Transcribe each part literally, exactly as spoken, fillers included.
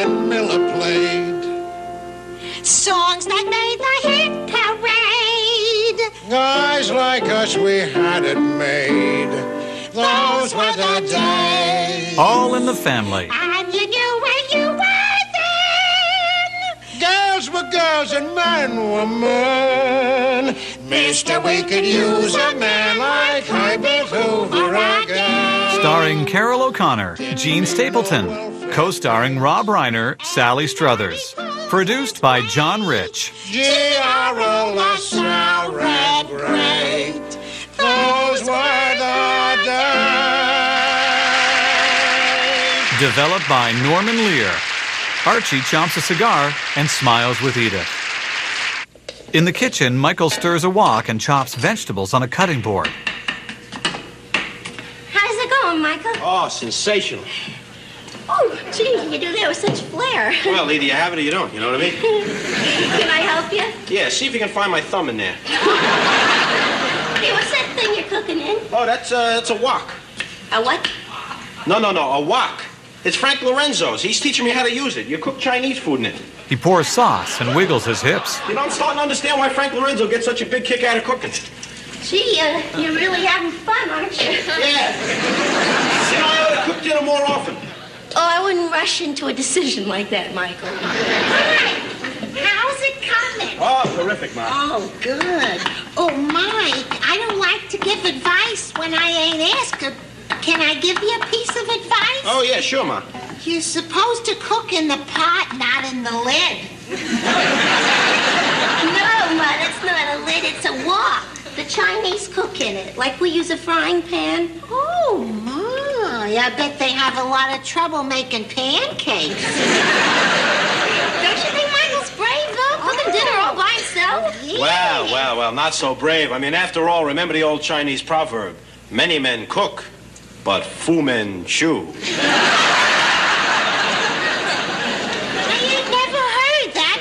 Glenn Miller played. Songs that made the hit parade. Guys like us, we had it made. Those were the days. All in the Family. And you knew where you were then. Girls were girls and men were men. Mister, we could use a man like Herbert Hoover again. Starring Carol O'Connor, Gene Stapleton. Co-starring Rob Reiner, Sally Struthers. Produced by John Rich. G R O LaSalle, red great. Those were the days. Developed by Norman Lear. Archie chomps a cigar and smiles with Edith. In the kitchen, Michael stirs a wok and chops vegetables on a cutting board. How's it going, Michael? Oh, sensational. Oh, gee, you do that with such flair. Well, either you have it or you don't, you know what I mean? Can I help you? Yeah, see if you can find my thumb in there. Hey, what's that thing you're cooking in? Oh, that's, uh, that's a wok. A what? No, no, no, a wok. It's Frank Lorenzo's. He's teaching me how to use it. You cook Chinese food in it. He pours sauce and wiggles his hips. You know, I'm starting to understand why Frank Lorenzo gets such a big kick out of cooking. Gee, uh, you're really having fun, aren't you? Yeah. See, I ought to cook dinner more often. Oh, I wouldn't rush into a decision like that, Michael. Hi. How's it coming? Oh, terrific, Ma. Oh, good. Oh, Mike, I don't like to give advice when I ain't asked. Can I give you a piece of advice? Oh, yeah, sure, Ma. You're supposed to cook in the pot, not in the lid. No, Ma, that's not a lid, it's a wok. The Chinese cook in it, like we use a frying pan. Oh, my. I bet they have a lot of trouble making pancakes. Don't you think Michael's brave, though? Cooking Oh. dinner all by himself? Yeah. Well, well, well, not so brave. I mean, after all, remember the old Chinese proverb. Many men cook, but Fu men chew. I ain't never heard that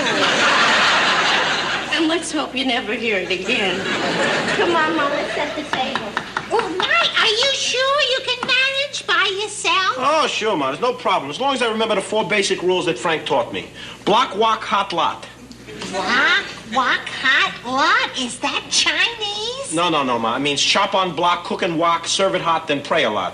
before. And let's hope you never hear it again. Come on, Mom, let's set the table. Oh, Mike, are you sure you can manage by yourself? Oh, sure, Ma. There's no problem. As long as I remember the four basic rules that Frank taught me. Block, wok, hot, lot. Wok, wok, hot, lot? Is that Chinese? No, no, no, Ma. It means chop on block, cook and wok, serve it hot, then pray a lot.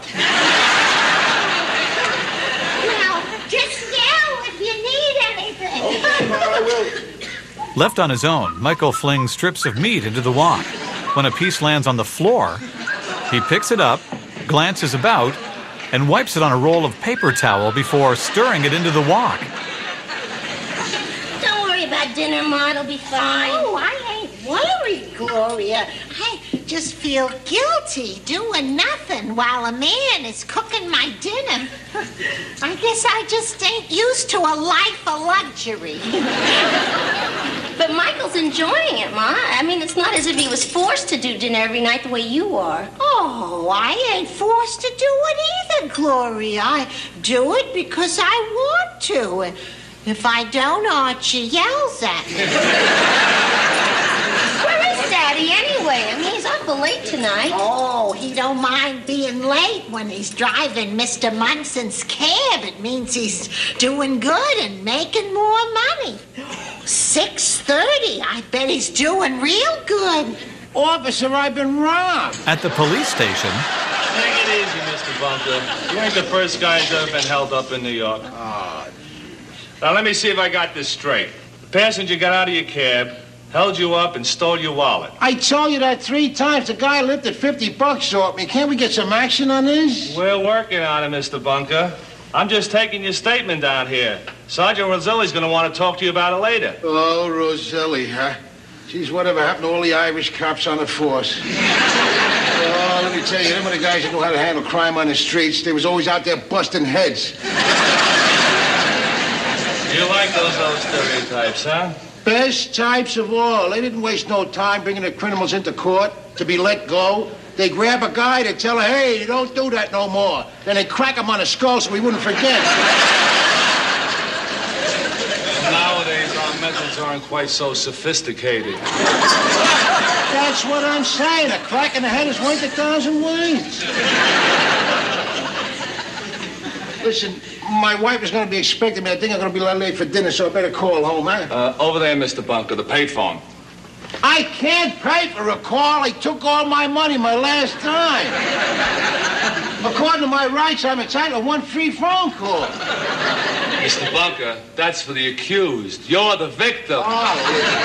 Well, just yell if you need anything. Okay, Ma, I will. Left on his own, Michael flings strips of meat into the wok. When a piece lands on the floor, he picks it up, glances about, and wipes it on a roll of paper towel before stirring it into the wok. Don't worry about dinner, Ma. It'll be fine. Oh, I ain't worried, Gloria. I just feel guilty doing nothing while a man is cooking my dinner. I guess I just ain't used to a life of luxury. But Michael's enjoying it, Ma. I mean, it's not as if he was forced to do dinner every night the way you are. Oh, I ain't forced to do it either, Gloria. I do it because I want to. And if I don't, Archie yells at me. Where is Daddy anyway? I mean, he's awful late tonight. Oh, he don't mind being late when he's driving Mister Munson's cab. It means he's doing good and making more money. six thirty. I bet he's doing real good. Officer, I've been robbed. At the police station, Take it easy, Mister Bunker. You ain't the first guy who's ever been held up in New York. Oh, Now, let me see if I got this straight. The passenger got out of your cab, held you up, and stole your wallet. I told you that three times. The guy lifted fifty bucks off me. Can't we get some action on this? We're working on it, Mister Bunker. I'm just taking your statement down here. Sergeant Roselli's going to want to talk to you about it later. Oh, Roselli, huh? Geez, whatever happened to all the Irish cops on the force? Oh, let me tell you, them are the guys that know how to handle crime on the streets. They was always out there busting heads. You like those old stereotypes, huh? Best types of all. They didn't waste no time bringing the criminals into court to be let go. They grab a guy, they tell her, hey, you don't do that no more. Then they crack him on the skull so he wouldn't forget. Nowadays, our methods aren't quite so sophisticated. That's what I'm saying. A crack in the head is worth a thousand words. Listen, my wife is going to be expecting me. I think I'm going to be a little late for dinner, so I better call home, huh? Uh, over there, Mister Bunker, the payphone. I can't pay for a call. I took all my money my last time. According to my rights, I'm entitled to one free phone call. Mister Bunker, that's for the accused. You're the victim. Oh,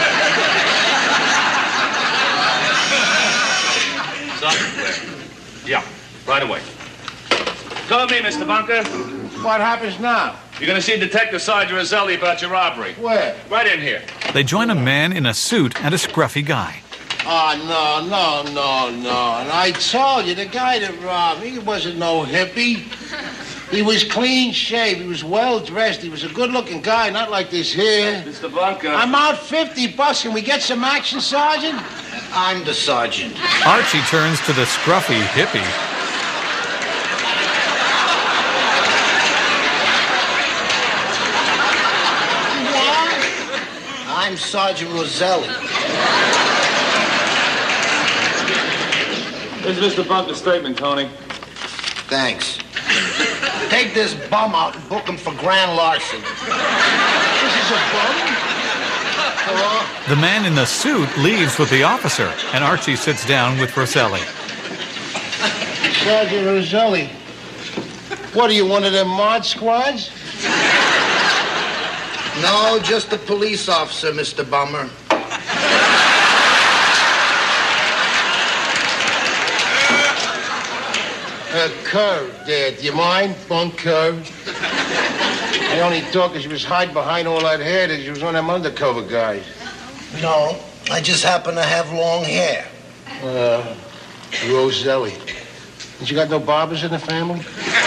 Software. Yeah, right away. Come with me, Mister Bunker. what happens now? You're going to see Detective Sergeant Roselli about your robbery. Where? Right in here. They join a man in a suit and a scruffy guy. Oh, no, no, no, no. And I told you, the guy that robbed me, he wasn't no hippie. He was clean shaved. He was well dressed. He was a good-looking guy, not like this here. Mister Bunker. I'm out fifty bucks. Can we get some action, Sergeant? I'm the sergeant. Archie turns to the scruffy hippie. I'm Sergeant Roselli. This is Mister Bunker's statement, Tony. Thanks. Take this bum out and book him for grand larceny. This is a bum? Hello? The man in the suit leaves with the officer, and Archie sits down with Roselli. Sergeant Roselli, what are you, one of them mod squads? No, just a police officer, Mister Bummer. A curve there. Do you mind? Bunk curve. I only thought because she was hiding behind all that hair that she was one of them undercover guys. No, I just happen to have long hair. Uh, Roselli. And you got no barbers in the family?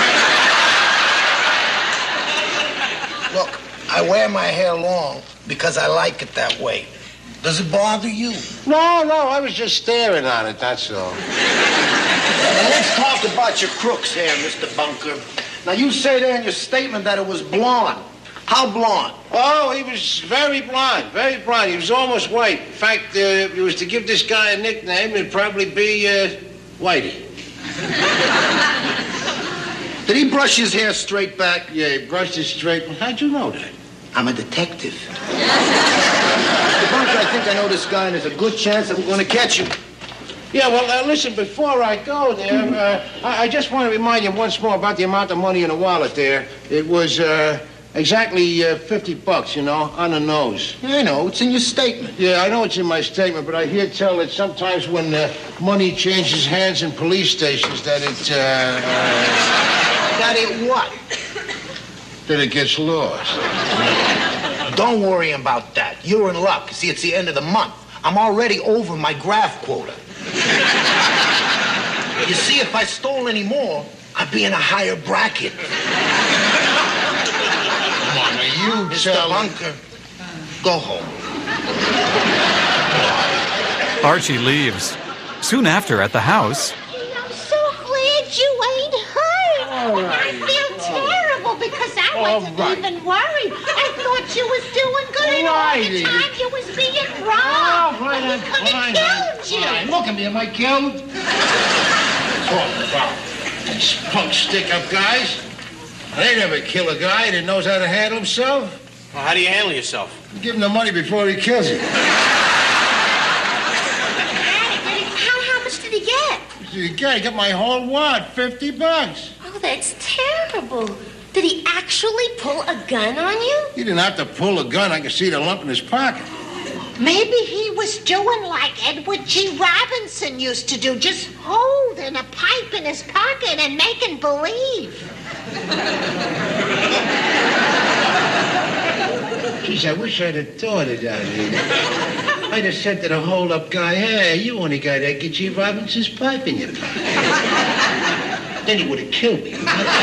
Look, I wear my hair long because I like it that way. Does it bother you? No, no, I was just staring at it, that's all. Now, let's talk about your crooks here, Mister Bunker. Now, you say there in your statement that it was blonde. How blonde? Oh, he was very blonde, very blonde. He was almost white. In fact, uh, if you was to give this guy a nickname, it'd probably be uh, Whitey. Did he brush his hair straight back? Yeah, he brushed it straight. How'd you know that? I'm a detective. Mister Bunker, I think I know this guy, and there's a good chance that we're going to catch him. Yeah, well, uh, listen, before I go there, uh, I, I just want to remind you once more about the amount of money in the wallet there. It was uh, exactly uh, fifty bucks, you know, on the nose. I know, it's in your statement. Yeah, I know it's in my statement, but I hear tell that sometimes when uh, money changes hands in police stations that it, uh, uh, That it what? that it gets lost. Don't worry about that. You're in luck. See, it's the end of the month. I'm already over my graft quota. You see, if I stole any more, I'd be in a higher bracket. Come on, now you Mister tell Bunker, go home. Archie leaves. Soon after, at the house, I'm so glad you ain't hurt. I feel terrible because I All wasn't right. even worried. I thought you was doing good and all Right. the time you was being Oh, robbed. right, He could fine. have killed you. Fine. Look at me, am I killed? Talk about these punk stick-up guys. They never kill a guy that knows how to handle himself. Well, how do you handle yourself? Give him the money before he kills you. How, how much did he get? You got, got my whole wad, fifty bucks. Oh, that's terrible. Did he actually pull a gun on you? He didn't have to pull a gun. I could see the lump in his pocket. Maybe he was doing like Edward G. Robinson used to do, just holding a pipe in his pocket and making believe. Geez, I wish I'd have thought of that. I'd have said to the hold-up guy, hey, you only got Edgar G. Robinson's pipe in your pocket. Then he would have killed me.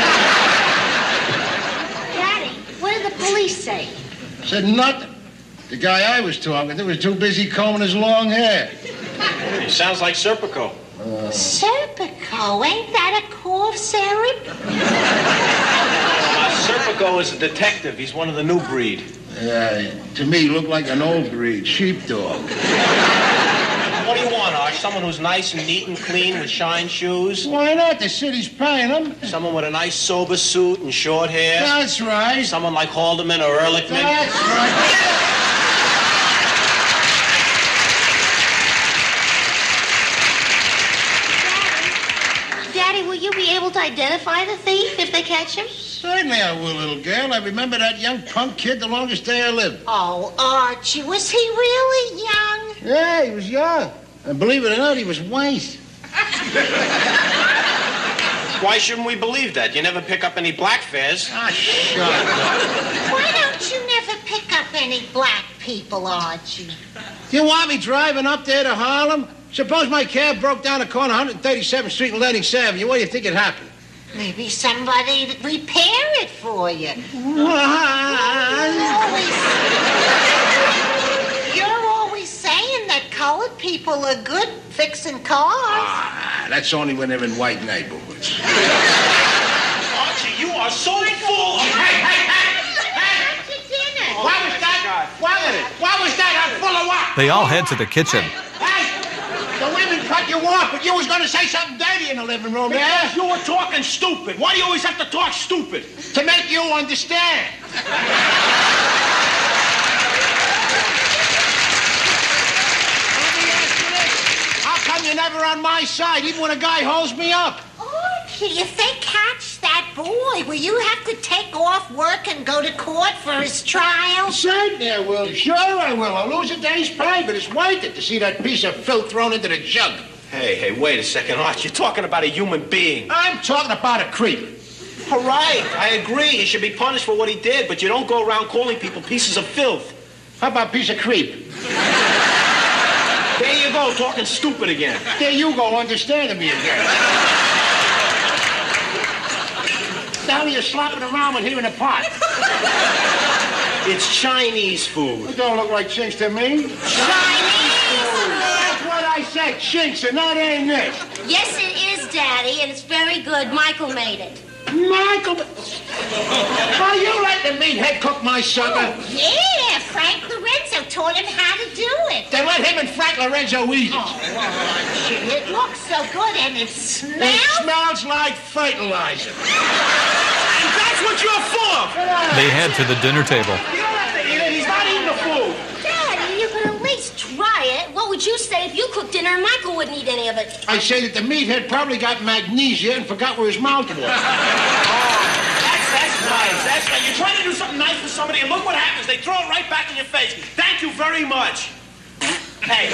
Daddy, what did the police say? Said nothing. The guy I was talking to was too busy combing his long hair. He sounds like Serpico. Serpico, ain't that a cough syrup? Uh, Serpico is a detective. He's one of the new breed. Uh, to me, he looked like an old breed, sheepdog. what do you want, Arch? Someone who's nice and neat and clean with shine shoes? Why not? The city's paying them. Someone with a nice sober suit and short hair? That's right. Someone like Haldeman or Ehrlichman? That's right. Daddy, will you be able to identify the thief if they catch him? Certainly I will, little girl. I remember that young punk kid the longest day I lived. Oh, Archie, was he really young? Yeah, he was young. And believe it or not, he was white. Why shouldn't we believe that? You never pick up any black fares. Ah, shut up. Why don't you never pick up any black people, Archie? Do you want me driving up there to Harlem? Suppose my cab broke down the corner one thirty-seventh Street and Lenox Avenue. What do you think would happen? Maybe somebody would repair it for you. You're always saying that colored people are good fixing cars. Ah, that's only when they're in white neighborhoods. Archie, you are so full of... Hey, hey, hey! Hey! What's your dinner? What was that? What was it? What was that? I'm full of what? They all head to the kitchen. Hey! The women cut you off, but you was going to say something dirty in the living room, yeah? Because you were talking stupid. Why do you always have to talk stupid? To make you understand. How come you're never on my side, even when a guy holds me up? Archie, if they catch that boy, will you have to take off work and go to court for his trial? Certainly I will. Sure I will. I'll lose a day's pay, but it's worth it to see that piece of filth thrown into the jug. Hey, hey, wait a second, Arch. You're talking about a human being. I'm talking about a creep. All right, I agree. He should be punished for what he did, but you don't go around calling people pieces of filth. How about piece of creep? There you go, talking stupid again. There you go, understanding me again. Now you're slopping around with here in the pot. It's Chinese food. It don't look like chinks to me. Chinese food. That's what I said, chinks, and that ain't it. Yes, it is, Daddy, and it's very good. Michael made it. Michael, are you letting the meathead cook my supper? Yeah, Frank Lorenzo taught him how to do it. Then let him and Frank Lorenzo eat it. Oh, Archie, it looks so good and it smells... It smells like fertilizer. And that's what you're full of. They head to the dinner table. You don't have to eat it. He's not eating the food. Daddy, you could at least try it. What would you say if you cooked dinner and Michael wouldn't eat any of it? I say that the meathead probably got magnesia and forgot where his mouth was. Oh, that's, that's nice. That's nice. You're trying to do something nice for somebody, and look what happens. They throw it right back in your face. Thank you very much. Hey.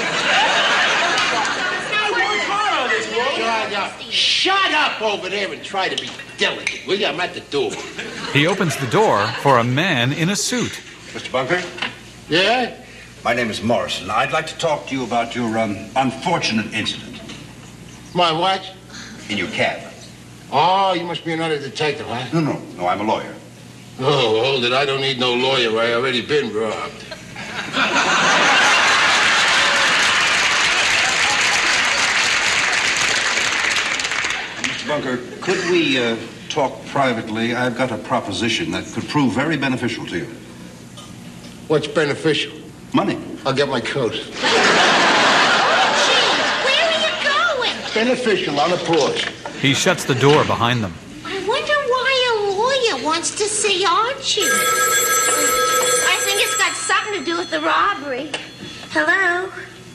I worked hard on this, bro. Shut up. Shut up over there and try to be delicate, will you? I'm at the door. He opens the door for a man in a suit. Mister Bunker? Yeah? My name is Morrison. I'd like to talk to you about your um, unfortunate incident My what? in your cab. Oh, you must be another detective, huh? No, no, no, I'm a lawyer. Oh, hold it. I don't need no lawyer. I already been robbed. Mister Bunker, could we uh, talk privately? I've got a proposition that could prove very beneficial to you. What's beneficial? Money. I'll get my coat. Gee, where are you going? Beneficial on the porch. He shuts the door behind them. I wonder why a lawyer wants to see Archie. I think it's got something to do with the robbery. Hello?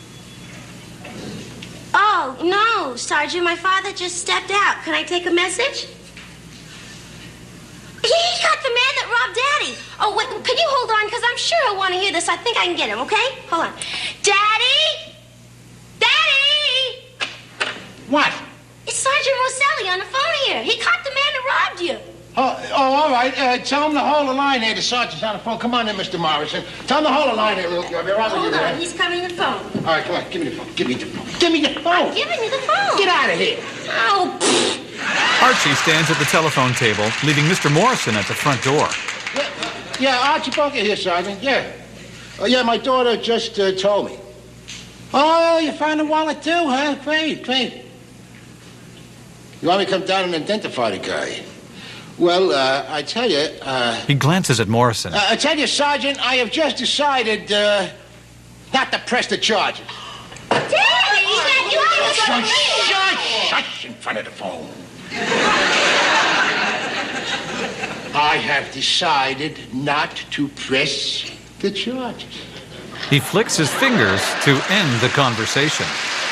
Oh, no, Sergeant. My father just stepped out. Can I take a message? He got the man that robbed Daddy. Oh, wait, can you hold on? Because I'm sure he'll want to hear this. I think I can get him, okay? Hold on. Daddy? Daddy? What? It's Sergeant Rosselli on the phone here. He caught the man that robbed you. Oh, oh, all right. Uh, tell him to hold the line there. The sergeant's on the phone. Come on in, Mister Morrison. Tell him to hold the line there. Look, I'll be right with you Hold there. on, he's coming to the phone. All right, come on. Give me the phone. Give me the phone. Give me the phone. I'm giving you the phone. Get out of here. Oh, pfft. Archie stands at the telephone table, leaving Mister Morrison at the front door. Yeah, yeah, Archie Bunker here, Sergeant. Yeah. Oh, yeah, my daughter just uh, told me. Oh, you found the wallet too, huh? Great, great. You want me to come down and identify the guy? Well, uh, I tell you, uh... He glances at Morrison. Uh, I tell you, Sergeant, I have just decided, uh, not to press the charges. Daddy! You think it's Shush, shush, shush in front of the phone. I have decided not to press the charges. He flicks his fingers to end the conversation.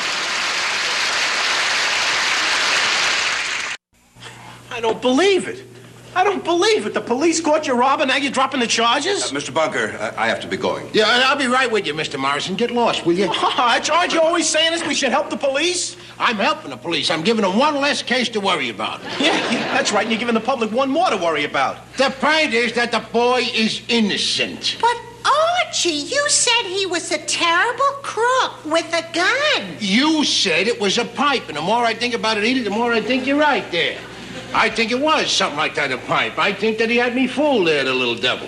I don't believe it. I don't believe it. The police caught you robbing, now you're dropping the charges? Uh, Mister Bunker, I, I have to be going. Yeah, I'll be right with you, Mister Morrison. Get lost, will you? Aren't you always saying this? We should help the police? I'm helping the police. I'm giving them one less case to worry about. Yeah, yeah, that's right. And you're giving the public one more to worry about. The point is that the boy is innocent. But Archie, you said he was a terrible crook with a gun. You said it was a pipe, and the more I think about it, Edith, the more I think you're right there. I think it was something like that, a pipe. I think that he had me fooled there, the little devil.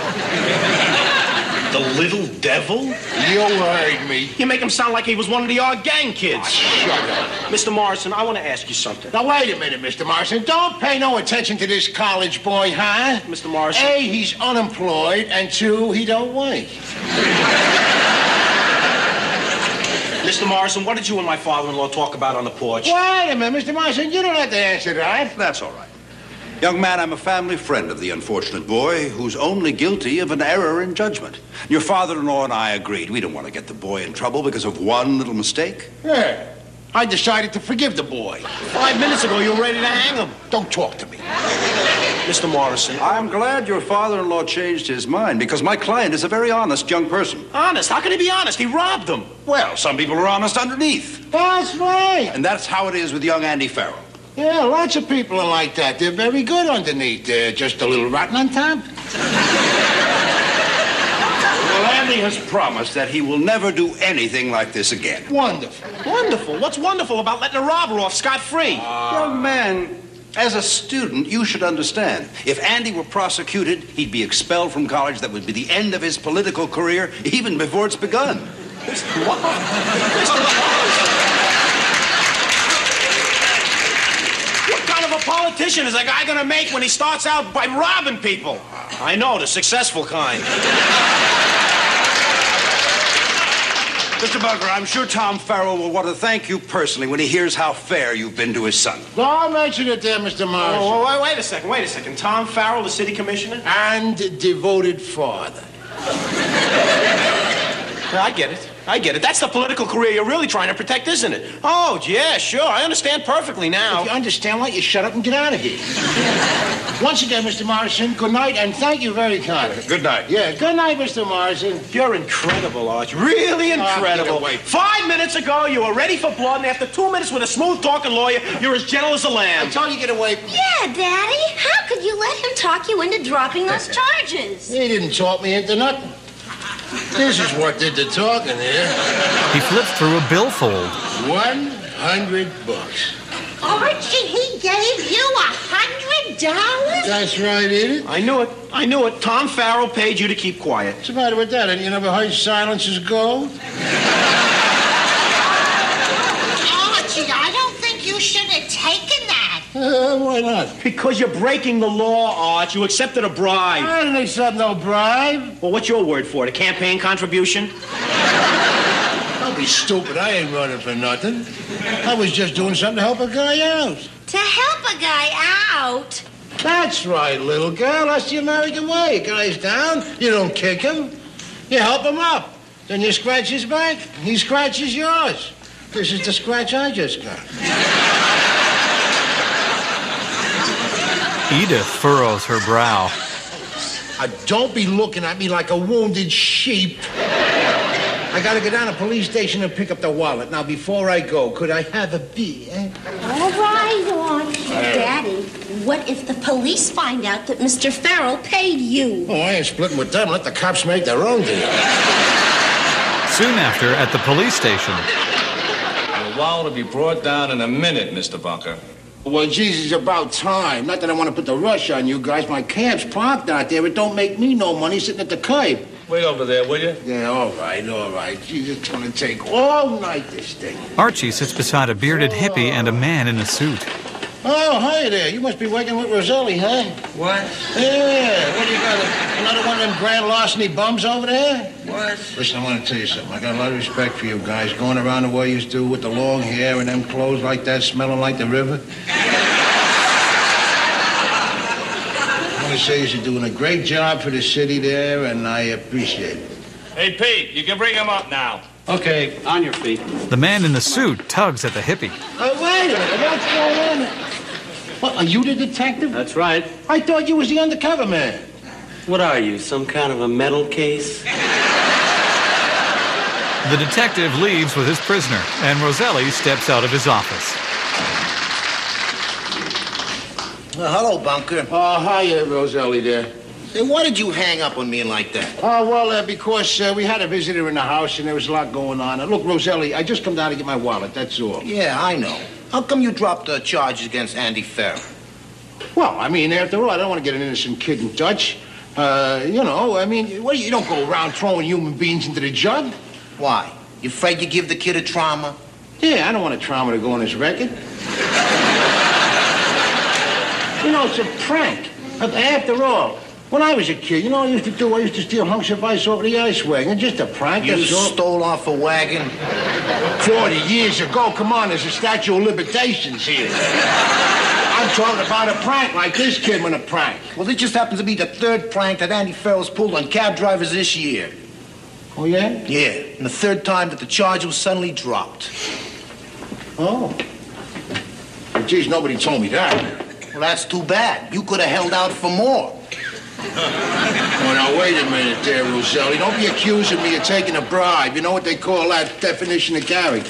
The little devil? You heard me. You make him sound like he was one of the odd gang kids. Oh, shut up. Mister Morrison, I want to ask you something. Now, wait a minute, Mister Morrison. Don't pay no attention to this college boy, huh? Mister Morrison. A, he's unemployed, and two, he don't work. Mister Morrison, what did you and my father-in-law talk about on the porch? Wait a minute, Mister Morrison. You don't have to answer that. That's all right. Young man, I'm a family friend of the unfortunate boy who's only guilty of an error in judgment. Your father-in-law and I agreed we don't want to get the boy in trouble because of one little mistake. Yeah. I decided to forgive the boy. Five minutes ago, you were ready to hang him. Don't talk to me. Mister Morrison. I'm glad your father-in-law changed his mind because my client is a very honest young person. Honest? How can he be honest? He robbed them. Well, some people are honest underneath. That's right. And that's how it is with young Andy Farrell. Yeah, lots of people are like that. They're very good underneath. They're just a little rotten on top. Well, Andy has promised that he will never do anything like this again. Wonderful. Wonderful? What's wonderful about letting a robber off scot-free? Uh, young man, as a student, you should understand. If Andy were prosecuted, he'd be expelled from college. That would be the end of his political career, even before it's begun. What? What kind of a politician is a guy going to make when he starts out by robbing people? I know, the successful kind. Mister Bunker, I'm sure Tom Farrell will want to thank you personally when he hears how fair you've been to his son. Don't mention it there, Mister Morrison. Oh, wait, wait a second, wait a second. Tom Farrell, the city commissioner? And devoted father. I get it. I get it. That's the political career you're really trying to protect, isn't it? Oh, yeah, sure. I understand perfectly now. If you understand, why don't you shut up and get out of here? Once again, Mister Morrison, good night, and thank you very kindly. Good night. Yeah, good night, Mister Morrison. You're incredible, Arch. Really incredible. Oh, Five minutes ago, you were ready for blood, and after two minutes with a smooth-talking lawyer, you're as gentle as a lamb. I told you to get away from me. Yeah, Daddy. How could you let him talk you into dropping those charges? He didn't talk me into nothing. This is what did the talking here. He flips through a billfold. One hundred bucks. Archie, he gave you a hundred dollars? That's right, Edith. I knew it. I knew it. Tom Farrell paid you to keep quiet. What's the matter with that? You never heard silence is gold? Archie, I don't think you should have taken that. Uh, why not? Because you're breaking the law, Arch. You accepted a bribe. I didn't accept no bribe. Well, what's your word for it? A campaign contribution? Don't be stupid. I ain't running for nothing. I was just doing something to help a guy out. To help a guy out? That's right, little girl. That's the American way. A guy's down, you don't kick him. You help him up. Then you scratch his back, he scratches yours. This is the scratch I just got. Edith furrows her brow. Uh, don't be looking at me like a wounded sheep. I gotta go down to the police station and pick up the wallet. Now, before I go, could I have a beer? All right, Archie. Daddy, what if the police find out that Mister Farrell paid you? Oh, I ain't splitting with them. Let the cops make their own deal. Soon after, at the police station. Your wallet will be brought down in a minute, Mister Bunker. Well, Jesus, it's about time. Not that I want to put the rush on you guys. My camp's parked out there. It don't make me no money sitting at the curb. Wait over there, will you? Yeah, all right, all right. Jesus, it's going to take all night, this thing. Archie sits beside a bearded hippie and a man in a suit. Oh, hi there. You must be working with Roselli, huh? What? Yeah. What do you got? Another one of them grand larceny bums over there? What? Listen, I want to tell you something. I got a lot of respect for you guys going around the way you do with the long hair and them clothes like that, smelling like the river. I want to say you're doing a great job for the city there, and I appreciate it. Hey, Pete, you can bring him up now. Okay, on your feet. The man in the suit tugs at the hippie. Uh, wait a minute. What's going on? What, are you the detective? That's right. I thought you was the undercover man. What are you, some kind of a metal case? The detective leaves with his prisoner, and Roselli steps out of his office. Uh, hello, Bunker. Oh, hi, uh, Roselli there. Hey, why did you hang up on me like that? Oh, well, uh, because uh, we had a visitor in the house and there was a lot going on. Uh, look, Roselli, I just come down to get my wallet, that's all. Yeah, I know. How come you dropped the charges against Andy Farrell? Well, I mean, after all, I don't want to get an innocent kid in touch. Uh, you know, I mean, what, you don't go around throwing human beings into the jug. Why? You afraid you give the kid a trauma? Yeah, I don't want a trauma to go on his record. You know, it's a prank. After all, when I was a kid, you know what I used to do? I used to steal hunks of ice over the ice wagon. Just a prank, You that's all. stole off a wagon? Forty years ago, come on, there's a statute of limitations here. I'm talking about a prank like this kid went a prank. Well, this just happens to be the third prank that Andy Farrell's pulled on cab drivers this year. Oh, yeah? Yeah, and the third time that the charge was suddenly dropped. Oh. Well, geez, nobody told me that. Well, that's too bad. You could have held out for more. Oh, now, wait a minute there, Roselli. Don't be accusing me of taking a bribe. You know what they call that definition of character.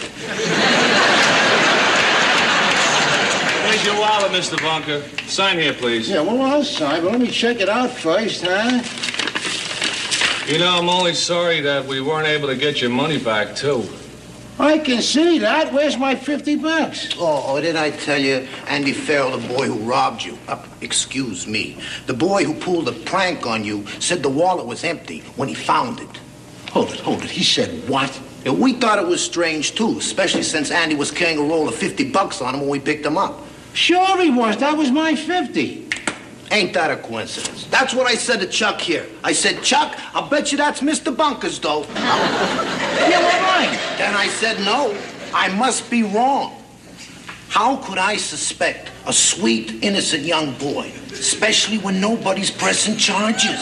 Here's your wallet, Mister Bunker. Sign here, please. Yeah, well, I'll sign, but let me check it out first, huh? You know, I'm only sorry that we weren't able to get your money back, too. I can see that. Where's my fifty bucks? Oh, oh, didn't I tell you, Andy Farrell, the boy who robbed you? Uh, excuse me. The boy who pulled a prank on you said the wallet was empty when he found it. Hold it, hold it. He said what? Yeah, we thought it was strange, too, especially since Andy was carrying a roll of fifty bucks on him when we picked him up. Sure he was. That was my fifty. Ain't that a coincidence? That's what I said to Chuck here. I said, Chuck, I'll bet you that's Mister Bunker's, though. Yeah, well, right. Then I said, no, I must be wrong. How could I suspect a sweet, innocent young boy, especially when nobody's pressing charges?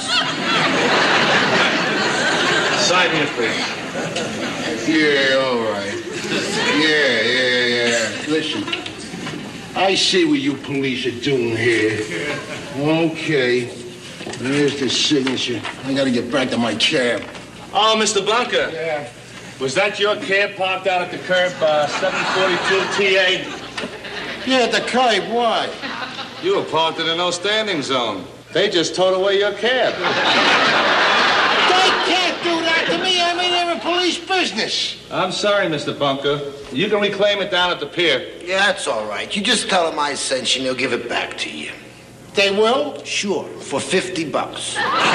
Sign here, please. Yeah, all right. Yeah, yeah, yeah. Listen, I see what you police are doing here. Okay. There's the signature. I gotta get back to my cab. Oh, Mister Bunker. Yeah. Was that your cab parked out at the curb, uh, seven forty-two T A? Yeah, the curb, why? You were parked in a no standing zone. They just towed away your cab. They can't do that to me. I mean, they're a police business. I'm sorry, Mister Bunker. You can reclaim it down at the pier. Yeah, that's all right. You just tell them I sent you and they'll give it back to you. They will? Sure, for fifty bucks.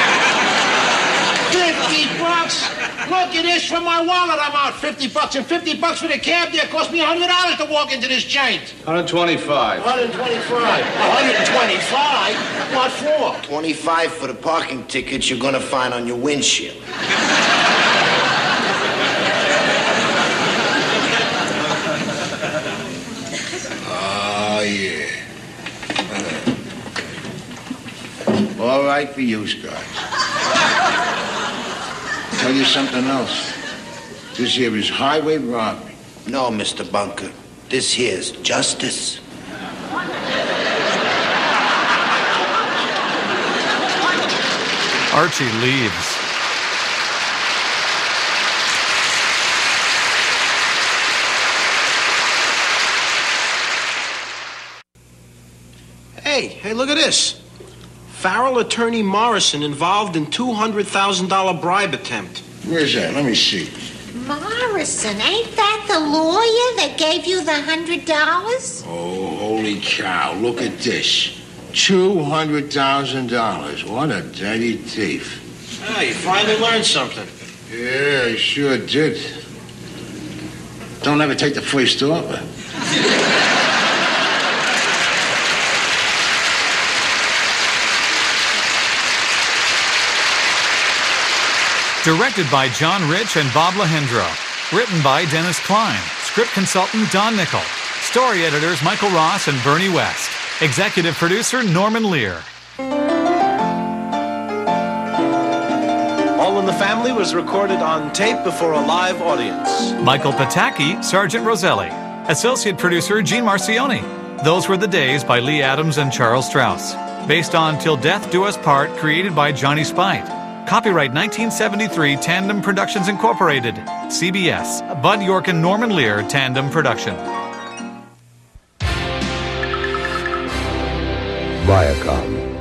Fifty bucks? Look at this, from my wallet I'm out fifty bucks, and fifty bucks for the cab there cost me a hundred dollars to walk into this joint. one twenty-five. one twenty-five. one twenty-five? What for? twenty-five for the parking tickets you're gonna find on your windshield. Oh, yeah. Uh, all right for you, Scott. Tell you something else. This here is highway robbery. No, Mister Bunker. This here's justice. Archie leaves. Hey, hey, look at this. Farrell attorney Morrison involved in two hundred thousand dollars bribe attempt. Where's that? Let me see. Morrison, ain't that the lawyer that gave you the hundred dollars? Oh, holy cow. Look at this. two hundred thousand dollars. What a dirty thief. Ah, you finally learned something. Yeah, I sure did. Don't ever take the first offer. Directed by John Rich and Bob Lahendro. Written by Dennis Klein. Script consultant Don Nickel. Story editors Michael Ross and Bernie West. Executive producer Norman Lear. All in the Family was recorded on tape before a live audience. Michael Pataki, Sergeant Roselli. Associate producer Gene Marcioni. Those Were the Days by Lee Adams and Charles Strauss. Based on Till Death Do Us Part, created by Johnny Spite. Copyright nineteen seventy-three, Tandem Productions Incorporated. C B S. Bud York and Norman Lear, Tandem Production. Viacom.